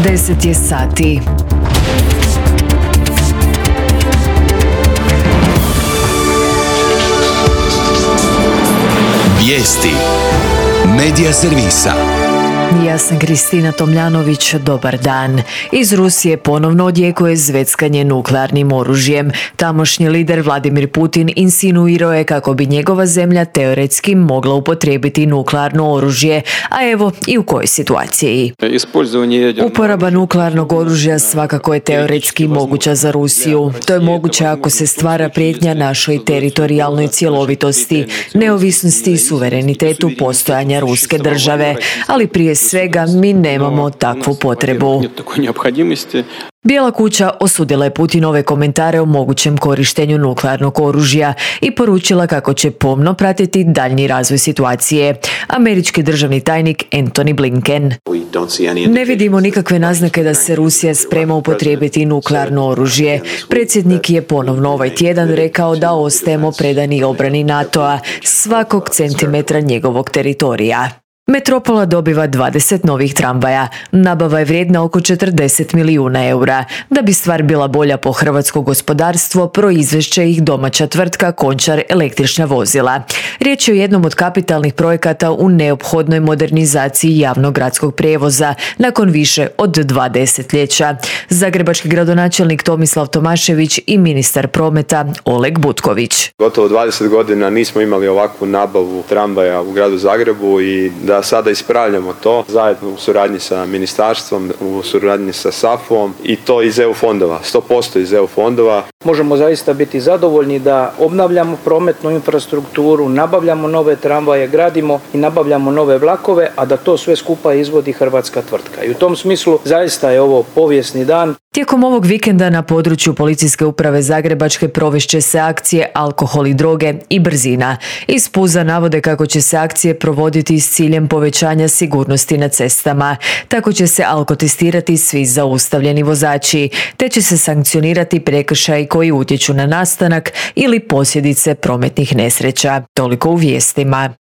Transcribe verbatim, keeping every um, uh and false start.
deset je sati. Vijesti Medija servisa. Ja sam Kristina Tomljanović, dobar dan. Iz Rusije ponovno odjekuje zveckanje nuklearnim oružjem. Tamošnji lider Vladimir Putin insinuirao je kako bi njegova zemlja teoretski mogla upotrijebiti nuklearno oružje, a evo i u kojoj situaciji. Uporaba nuklearnog oružja svakako je teoretski moguća za Rusiju. To je moguće ako se stvara prijetnja našoj teritorijalnoj cjelovitosti, neovisnosti i suverenitetu postojanja ruske države, ali prije svega mi nemamo takvu potrebu. Bijela kuća osudila je Putinove komentare o mogućem korištenju nuklearnog oružja i poručila kako će pomno pratiti daljnji razvoj situacije. Američki državni tajnik Antony Blinken. Ne vidimo nikakve naznake da se Rusija sprema upotrijebiti nuklearno oružje. Predsjednik je ponovno ovaj tjedan rekao da ostajemo predani obrani NATO-a, svakog centimetra njegovog teritorija. Metropola dobiva dvadeset novih tramvaja. Nabava je vrijedna oko četrdeset milijuna eura. Da bi stvar bila bolja po hrvatsko gospodarstvo, proizvest će ih domaća tvrtka Končar električna vozila. Riječ je o jednom od kapitalnih projekata u neophodnoj modernizaciji javnog gradskog prijevoza nakon više od dva desetljeća. Zagrebački gradonačelnik Tomislav Tomašević i ministar prometa Oleg Butković. Gotovo dvadeset godina nismo imali ovakvu nabavu tramvaja u gradu Zagrebu i da sada ispravljamo to zajedno u suradnji sa ministarstvom, u suradnji sa S A F O-om i to iz E U fondova, sto posto iz E U fondova. Možemo zaista biti zadovoljni da obnavljamo prometnu infrastrukturu, nabavljamo nove tramvaje, gradimo i nabavljamo nove vlakove, a da to sve skupa izvodi hrvatska tvrtka. I u tom smislu zaista je ovo povijesni dan. Tijekom ovog vikenda na području Policijske uprave Zagrebačke provešće se akcije Alkohol i droge i brzina. Iz Puza navode kako će se akcije provoditi s ciljem povećanja sigurnosti na cestama. Tako će se alkotestirati svi zaustavljeni vozači, te će se sankcionirati prekršaji koji utječu na nastanak ili posljedice prometnih nesreća. Toliko u vijestima.